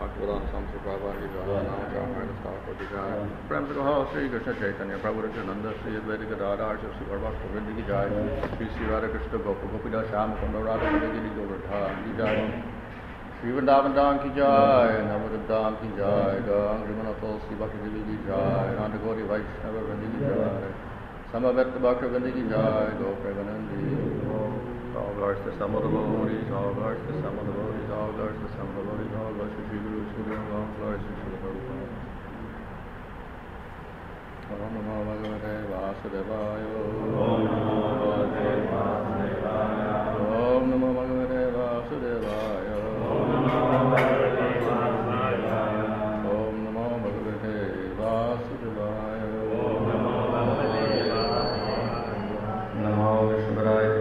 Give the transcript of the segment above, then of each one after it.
भक्तवेदांत स्वामी श्री प्रभुपाद की जय। नामचार्य स्थापक की जय। प्रेम से कहो श्री कृष्ण चैतन्य प्रभु नित्यानंद श्री अद्वैत गदाधर श्री गौरभक्त गोविंद की जय। श्री श्री राधा कृष्ण गोप गोपीदास श्याम कुंड राधा गिरी गोवर्धन की जय। श्री वृंदावन धाम की जय। नवद्वीप धाम की जय। गंगा तुलसी भक्त की जय। नंद गौरी वैष्णव वृंद की जय। समवेत भक्त वृंद की जय। गो Premanandi all glories to some of the glories, all glories to some of the glories, all glories to some of the glories, all glories to Sri Guru, Sri Guru, all glories to Sri Prabhupada. Om Namo Bhagavate Vasudevaya. Om Namo Bhagavate Vasudevaya. Om Namo Bhagavate Vasudevaya. Om Namo Bhagavate Vasudevaya. Om Namo Bhagavate Vasudevaya. Om Namo Bhagavate Vasudevaya. Namo Vishnupadaya.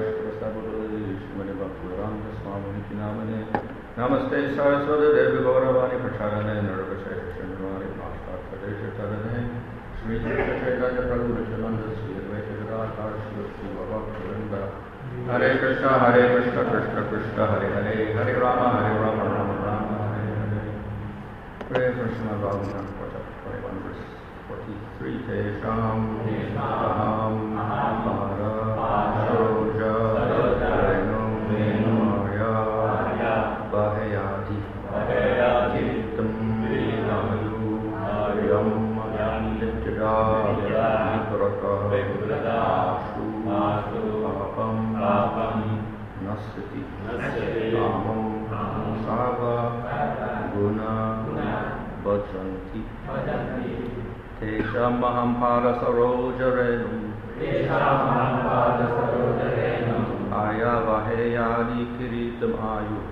Namaste Saraswati Devi Gauravani Pracharane Nirvashesha Chandravani Bhashtar Pradesh Tarane Sri Krishna Chaitanya Prabhu Nityananda Sri Advaita Gadadhar Sri Bhagavad Govinda Hare Krishna Krishna Krishna Hare Hare Hare Rama Rama Rama Hare Hare. Pray for Srimad Bhagavatam chapter 21 verse 43. Tesham Aham Mara Saroja Bahayadi Tam Vinayu Yam Nityada Viprata Ashu Papam Nasati Kamam Sava Guna Bhajanti Tesham Maham Parasarojarenum Aya Vahayadi Kiritam Ayu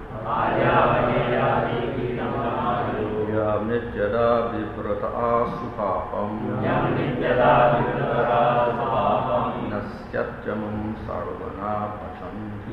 Yam Nityada Viprata Asupapam Nasyatjamam Sarvana Pachanti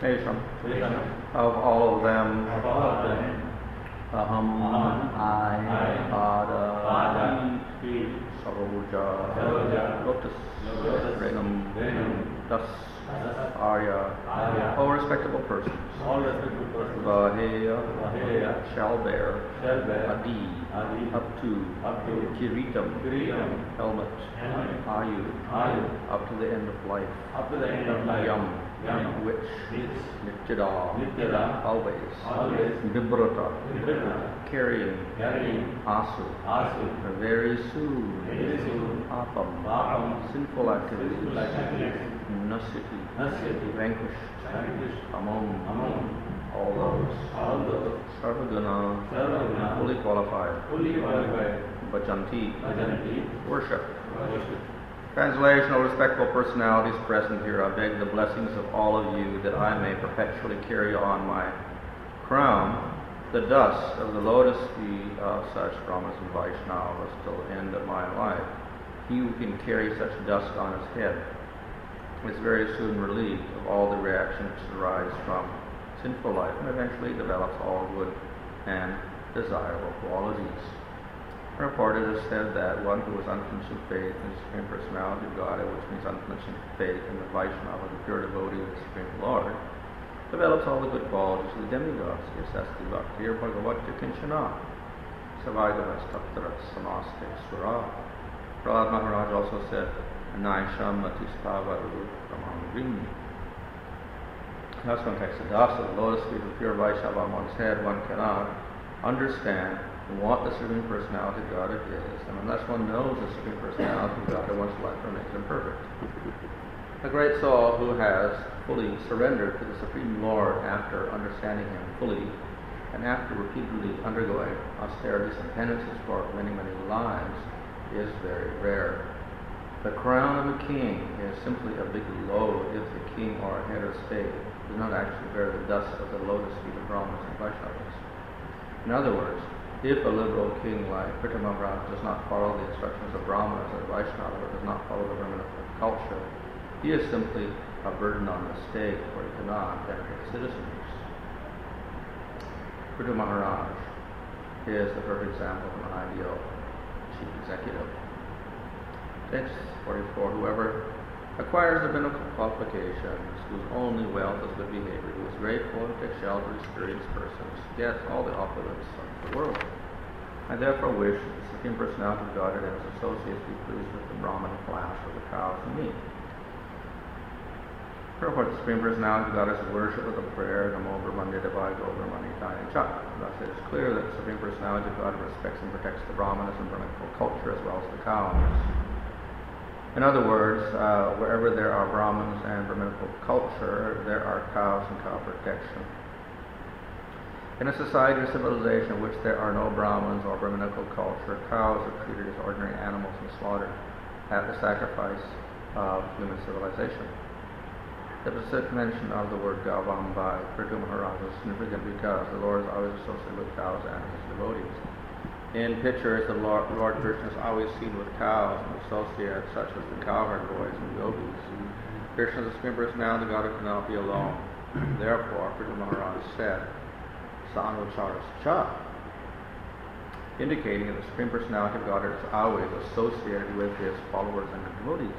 Nation. Of all of them, Aham, I, Pada, Saroja, Lotus, Renam, Das, Arya, all respectable persons. Vaheya, shall bear, Adi, up to, Kiritam, helmet, Ayu, up to the end of life, Yam, which, Nityada, always, Vibrata, carrying, Asu, very soon, Apam, sinful activities, Nasiti, vanquished, Amon, all those, Sarvaguna, fully qualified, Bhajanti, worship. Translation, O respectful personalities present here, I beg the blessings of all of you that I may perpetually carry on my crown, the dust of the lotus feet of such Brahmanas and Vaishnavas till the end of my life. He who can carry such dust on his head is very soon relieved of all the reactions which arise from sinful life and eventually develops all good and desirable qualities. Reported is said that one who has unflinching faith in the Supreme Personality of God, which means unflinching faith in the Vaishnava, the pure devotee of the Supreme Lord, develops all the good qualities of the demigods. Yasasti Bhaktir Bhagavatya Kinchana Savagavas Tattara Samaste Sura. Prahlad Maharaj also said, Naisham Matispavaru Brahmangrim. That's one takes the dasa, the lotus feet of pure Vaishnava on one's head, one cannot understand what the Supreme Personality of God is, and unless one knows the Supreme Personality of God, one's life remains imperfect. A great soul who has fully surrendered to the Supreme Lord after understanding Him fully, and after repeatedly undergoing austerities and penances for many, many lives, is very rare. The crown of a king is simply a big load if the king or a head of state does not actually bear the dust of the lotus feet of Brahmanas and Vaishnavas. In other words, if a liberal king like Pritha Maharaj does not follow the instructions of Brahmanas or Vaishnavas, or does not follow the Brahmanical culture, he is simply a burden on the state, for he cannot benefit citizens. Pritha Maharaj is the perfect example of an ideal chief executive. Text 44, whoever acquires the rabbinical qualifications, whose only wealth is good behavior, who is grateful and takes shelter of experienced persons, gets all the opulence of the world. I therefore wish that the Supreme Personality of God and his associates be pleased with the Brahmana class of the cows and me. Therefore, the Supreme Personality of God is worship with a prayer, Namo Brahmanya Devaya Go Brahmani Daya Chak. Thus it is clear that the Supreme Personality of God respects and protects the Brahmanas and Brahmanical culture as well as the cows. In other words, wherever there are Brahmins and Brahmanical culture, there are cows and cow protection. In a society or civilization in which there are no Brahmins or Brahmanical culture, cows are treated as ordinary animals and slaughtered at the sacrifice of human civilization. The specific mention of the word Gavam by Pritha Maharaj is significant because the Lord is always associated with cows and his devotees. In pictures, the Lord Krishna is always seen with cows and associates such as the cowherd boys and yogis. Krishna is the Supreme Personality of God who cannot be alone. Therefore, Pritha Maharaj said, Sanucharas Cha, indicating that the Supreme Personality of God is always associated with his followers and devotees.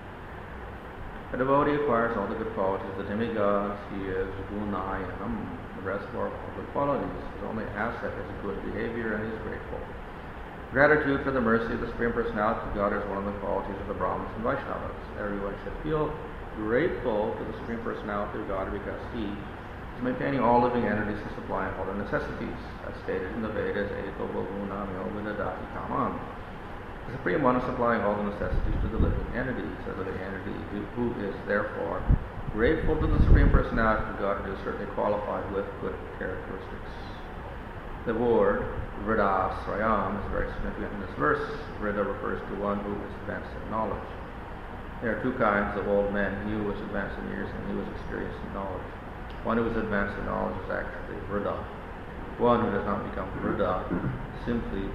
A devotee acquires all the good qualities of the demigods. He is Gunayanam, the reservoir of all good qualities. His only asset is good behavior, and he is grateful. Gratitude for the mercy of the Supreme Personality of God is one of the qualities of the Brahmanas and Vaishnavas. Everyone should feel grateful to the Supreme Personality of God because he is maintaining all living entities and supplying all their necessities, as stated in the Vedas, Eko Bhaguna Myo Vinadati Kaman. The Supreme One is supplying all the necessities to the living entities, a living entity who is therefore grateful to the Supreme Personality of God and is certainly qualified with good characteristics. The word Vrida Srayam is very significant in this verse. Vrida refers to one who is advanced in knowledge. There are two kinds of old men, he who is advanced in years and he who is experienced in knowledge. One who is advanced in knowledge is actually Vrida. One who does not become Vrida simply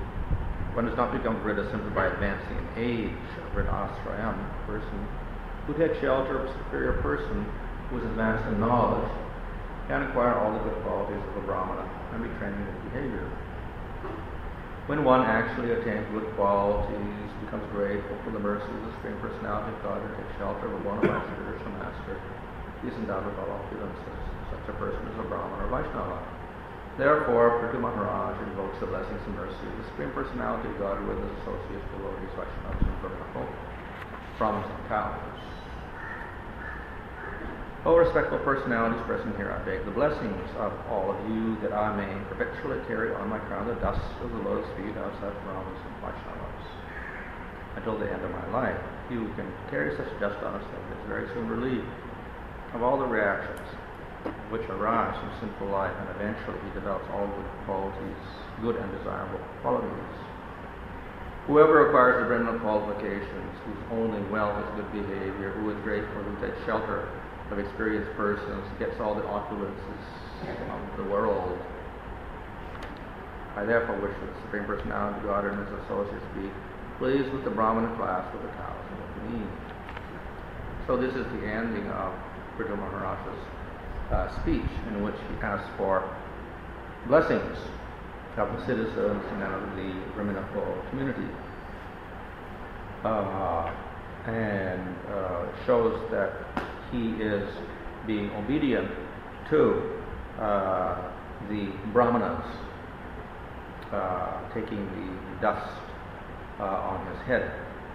by advancing in age. Vridasrayam, a person who takes shelter of a superior person who is advanced in knowledge, can acquire all the good qualities of a Brahmana and be trained in good behavior. When one actually attains good qualities, becomes grateful for the mercy of the Supreme Personality of God, and takes shelter of a bona fide spiritual master, he is endowed with all opulences. Such a person is a Brahmana or Vaishnava. Therefore, Prithu Maharaj invokes the blessings and mercy of the Supreme Personality of God with his associates, devotees, Vaishnavas, and Brahmana, Brahmanas and cows. O respectful personalities present here, I beg the blessings of all of you that I may perpetually carry on my crown the dust of the lotus feet of such Brahmanas and Vaishnavas until the end of my life. He who can carry such dust on his head is very soon relieved of all the reactions which arise from sinful life, and eventually he develops all good qualities, good and desirable qualities. Whoever acquires the Brahmana qualifications, whose only wealth is good behavior, who is grateful, who takes shelter of experienced persons, gets all the opulences of the world. I therefore wish that the Supreme Personality of God and his associates be pleased with the Brahmana class, with the cows, and with me. So this is the ending of Prithu Maharaj's speech, in which he asks for blessings of the citizens and of the Brahminical community, and shows that he is being obedient to the Brahmanas, taking the dust on his head,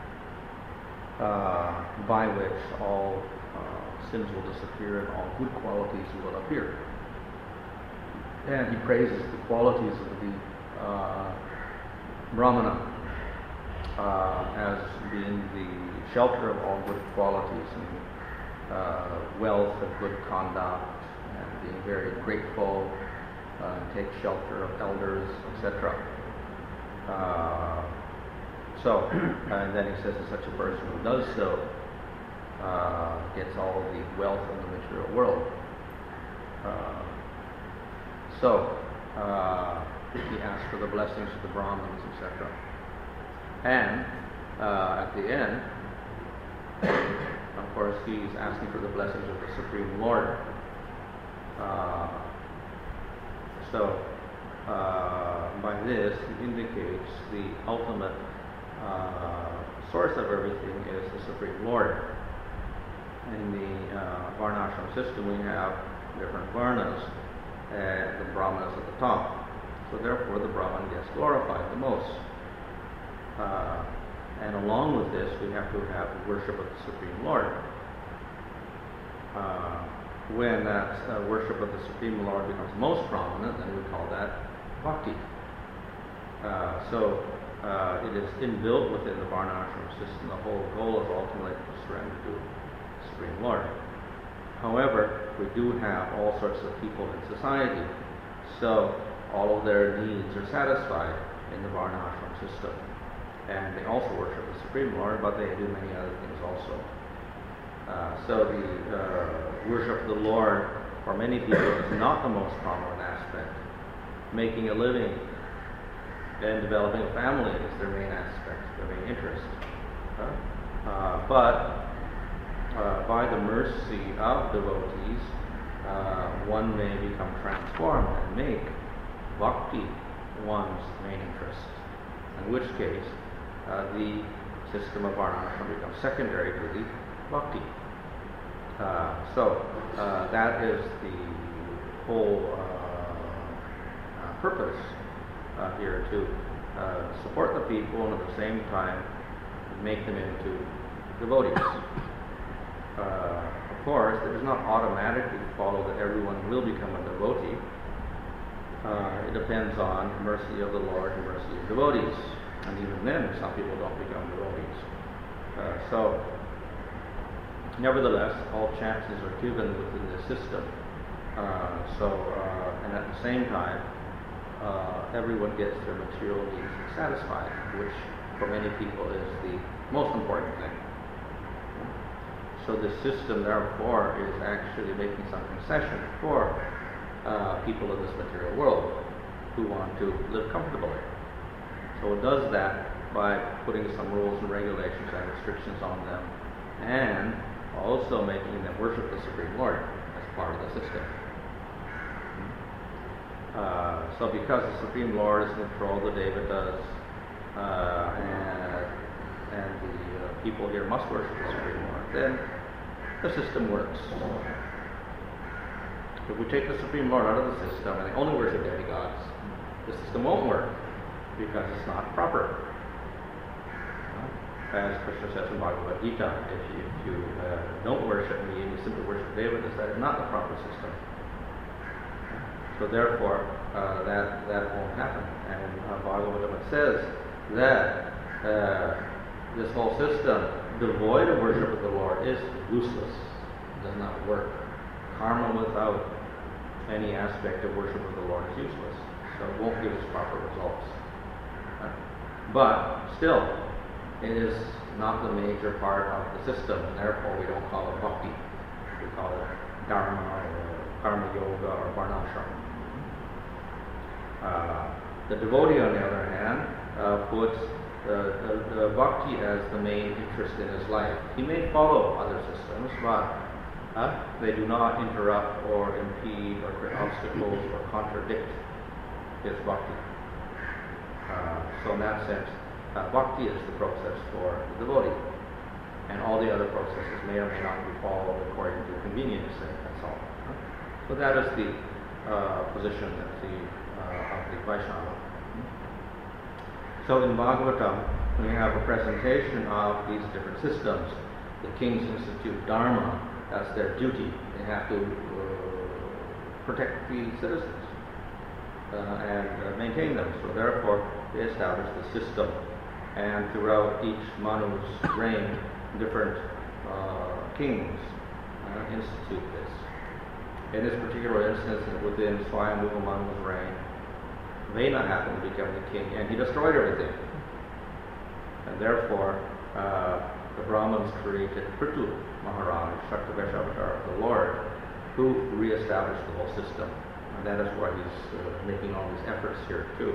by which all sins will disappear and all good qualities will appear. And he praises the qualities of the Brahmana as being the shelter of all good qualities, and wealth of good conduct, and being very grateful, take shelter of elders, etc. And then he says that such a person who does so gets all the wealth of the material world. He asks for the blessings of the Brahmins, etc. And at the end, of course, he's asking for the blessings of the Supreme Lord. By this, he indicates the ultimate source of everything is the Supreme Lord. In the Varnashram system, we have different Varnas, and the Brahmanas at the top. So therefore, the Brahman gets glorified the most. And along with this, we have to have the worship of the Supreme Lord. When that worship of the Supreme Lord becomes most prominent, then we call that bhakti. It is inbuilt within the Varnashram system. The whole goal is ultimately to surrender to the Supreme Lord. However, we do have all sorts of people in society, so all of their needs are satisfied in the Varnashram system. And they also worship the Supreme Lord, but they do many other things also. The worship of the Lord for many people is not the most prominent aspect. Making a living and developing a family is their main aspect, their main interest. But by the mercy of devotees, one may become transformed and make bhakti one's main interest, in which case the system of Varnashram becomes secondary to the bhakti. That is the whole purpose here, to support the people and at the same time make them into devotees. Of course, it does not automatically follow that everyone will become a devotee. It depends on the mercy of the Lord and mercy of devotees. And even then, some people don't become devotees. Nevertheless, all chances are given within the system. And at the same time, everyone gets their material needs satisfied, which for many people is the most important thing. So the system, therefore, is actually making some concession for people in this material world who want to live comfortably. So it does that by putting some rules and regulations and restrictions on them, and also making them worship the Supreme Lord as part of the system. So because the Supreme Lord is in control, the Deva does, and the people here must worship the Supreme Lord, then the system works. If we take the Supreme Lord out of the system and they only worship demigods, the system won't work because it's not proper. As Krishna says in Bhagavad Gita, if you don't worship me and you simply worship Devatas, that is not the proper system. So therefore, that won't happen. And Bhagavatam says that this whole system, devoid of worship of the Lord, is useless. It does not work. Karma without any aspect of worship of the Lord is useless. So it won't give us proper results. But still, it is not the major part of the system, and therefore we don't call it bhakti. We call it dharma or karma yoga or varnashram. The devotee, on the other hand, puts the bhakti as the main interest in his life. He may follow other systems, but they do not interrupt or impede or create obstacles or contradict his bhakti. So in that sense, bhakti is the process for the devotee, and all the other processes may or may not be followed according to convenience, and that's all. So that is the position of the Vaishnava. So in Bhagavatam, we have a presentation of these different systems. The kings institute dharma, that's their duty. They have to protect the citizens and maintain them. So therefore, they establish the system. And throughout each Manu's reign, different kings institute this. In this particular instance, within Swayambhuva Manu's reign, Vena happened to become the king, and he destroyed everything. And therefore, the Brahmins created Prithu Maharaj, Shaktavesh avatar of the Lord, who re-established the whole system. And that is why he's making all these efforts here too.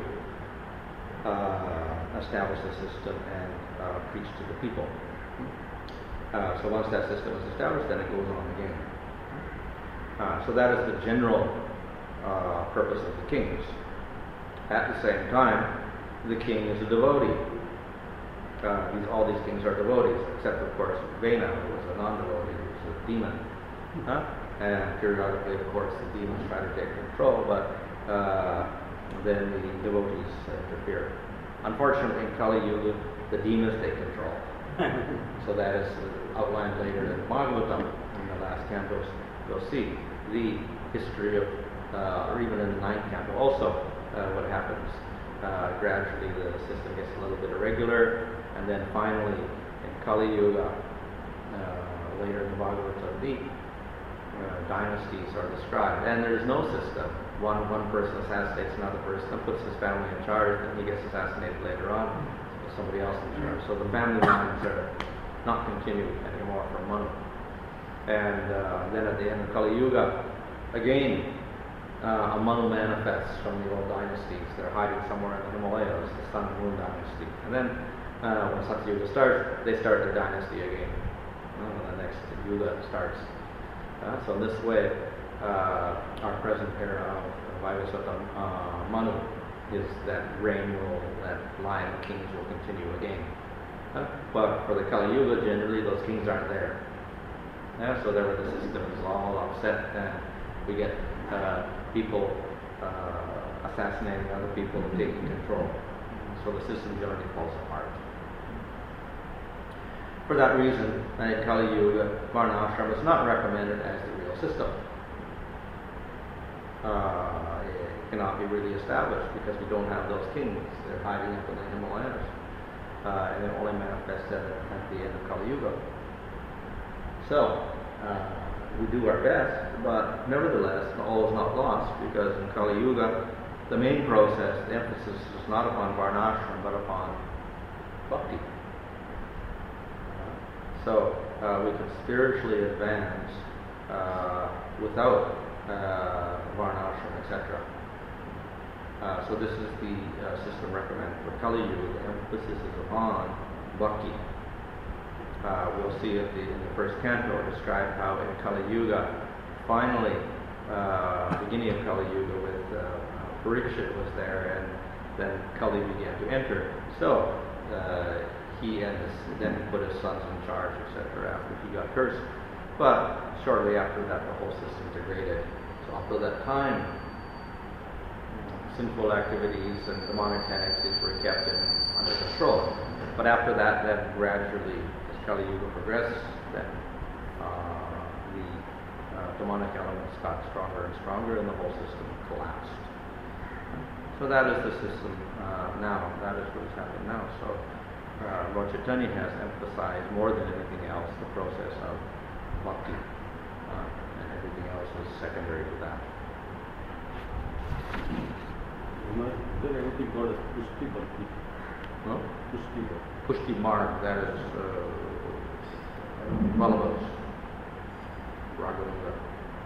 Establish the system and preach to the people. So once that system is established, then it goes on again. So that is the general purpose of the kings. At the same time, the king is a devotee. All these kings are devotees, except of course Vena, who was a non-devotee, who was a demon. And periodically, of course, the demons try to take control, but then the devotees interfere. Unfortunately, in Kali Yuga, the demons take control. So that is outlined later in Bhagavatam, in the last cantos. You'll see the history of, or even in the 9th canto also, what happens. Gradually the system gets a little bit irregular, and then finally in Kali Yuga, later in the Bhagavatam, the dynasties are described, and there is no system. One person assassinates another person and puts his family in charge, and he gets assassinated later on with somebody else in charge. So the family lines are not continued anymore for Manu. And then at the end of Kali Yuga, again, a Manu manifests from the old dynasties. They're hiding somewhere in the Himalayas, the Sun and Moon dynasty. And then when Satyuga starts, they start their dynasty again. The next Yuga starts. So in this way, our present era of Vaivasvata Manu is that that line of kings will continue again. But for the Kali Yuga, generally those kings aren't there. So there the system is all upset, and we get people assassinating other people and taking control. So the system generally falls apart. For that reason, in Kali Yuga, Varnashram is not recommended as the real system. It cannot be really established because we don't have those kings. They're hiding up in the Himalayas. And it only manifests at the end of Kali Yuga. So, we do our best, but nevertheless, all is not lost, because in Kali Yuga, the main process, the emphasis is not upon Varnashram, but upon bhakti. So, we can spiritually advance without Varnashram, etc. So this is the system recommended for Kali Yuga. The emphasis is upon bhakti. We'll see in the first canto describe how in Kali Yuga, finally, beginning of Kali Yuga with Parikshit was there, and then Kali began to enter. So then he put his sons in charge, etc. After he got cursed, but shortly after that, the whole system degraded. So up to that time, sinful activities and demonic tendencies were kept under control. But after that, then gradually, as Kali Yuga progressed, then the demonic elements got stronger and stronger, and the whole system collapsed. So that is the system now. That is what has happened now. So Lord Chaitanya has emphasized more than anything else the process of bhakti, and everything else is secondary to that. Is there anything called as Pushti Bhakti? No? Pushti Bhakti. Pushti Marg, that is Vallabha's Raghavendra.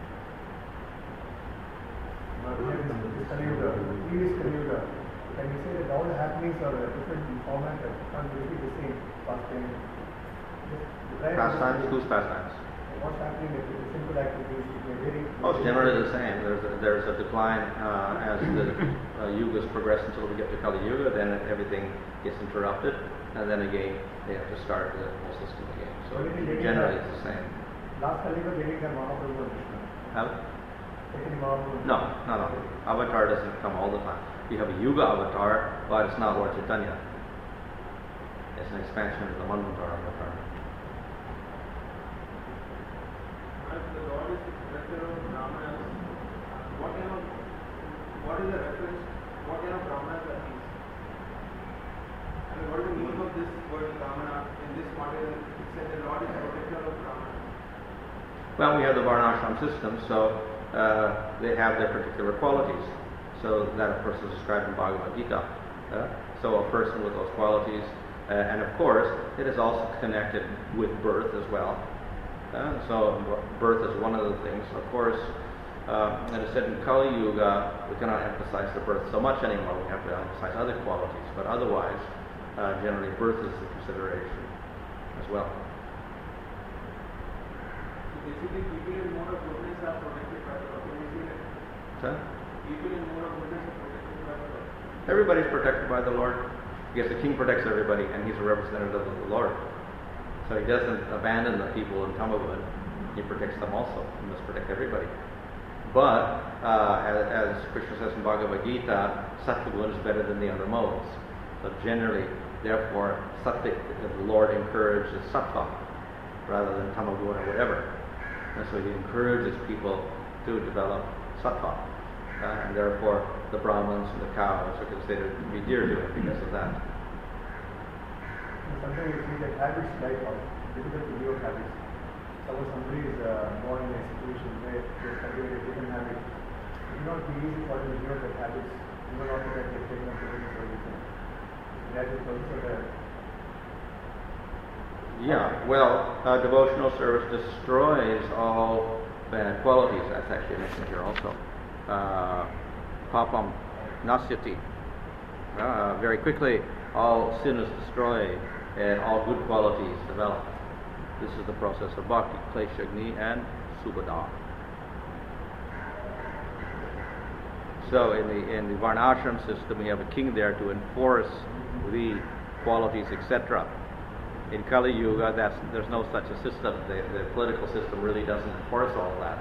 Previous Kali-yuga, can you say that all the happenings are a different format, can't really be the same past time? Pastimes? Whose pastimes? What's happening with the simple activities? Oh, it's generally the same. There's a decline as the yugas progress until we get to Kali Yuga, then everything gets interrupted, and then again they have to start the whole system again. So generally it's the same. Last Kali Yuga, they didn't have Mahaprabhu and Krishna. Have? No. No. Avatar doesn't come all the time. You have a Yuga avatar, but it's not Lord Chaitanya. It's an expansion of the Manvantar avatar. As the Lord is the protector of Brahmanas, what is the reference? What kind of Brahmanas are these? And what is the meaning of this word Brahmana in this model? It said the Lord is the protector of Brahmanas. Well, we have the Varnashram system, so they have their particular qualities. So that, of course, is described in Bhagavad Gita. So a person with those qualities, and of course, it is also connected with birth as well. So birth is one of the things. Of course, and it said in Kali Yuga, we cannot emphasize the birth so much anymore. We have to emphasize other qualities. But otherwise, generally, birth is the consideration as well. Basically, people in more of goodness are protected by the Lord. People in more of goodness are protected by the Lord. Everybody's protected by the Lord. Yes, the king protects everybody, and he's a representative of the Lord. So he doesn't abandon the people in Tamagud. He protects them also. He must protect everybody. But, as Krishna says in Bhagavad Gita, Sattva is better than the other modes. So generally, therefore, the Lord encourages Sattva rather than Tamaguna or whatever. And so he encourages people to develop Sattva. And therefore, the Brahmins and the cows are considered to be dear to him because of that. Sometimes you see that habits die out, difficult to give up habits. Suppose somebody is born in a situation where they cultivate a different habit, it will not be easy for them to give up their habits, even after that they've taken up different solutions. That is also the... Yeah, well, devotional service destroys all bad qualities. That's actually mentioned here also. Papam nasyati. Very quickly, all sin is destroyed and all good qualities develop. This is the process of bhakti, kleshagni and subhada. So in the Varnashram system, we have a king there to enforce the qualities, etc. In Kali Yuga, there's no such a system. The political system really doesn't enforce all that.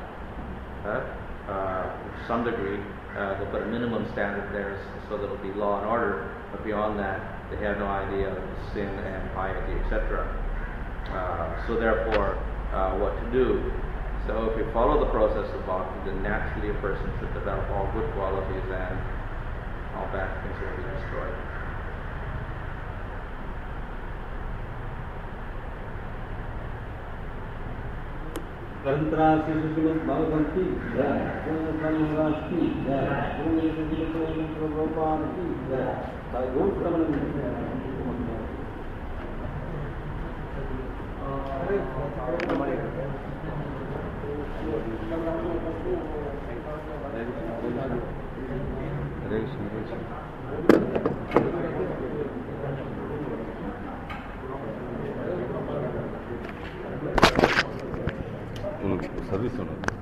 To some degree, they put a minimum standard there so that it'll be law and order, but beyond that, they have no idea of sin and piety, etc. So therefore, what to do? So if you follow the process of bhakti, then naturally a person should develop all good qualities and all bad things will be destroyed. ग्रंथरा Shrimad Bhagavat की जय, महाराज की जय, प्रभुपाद की जय, service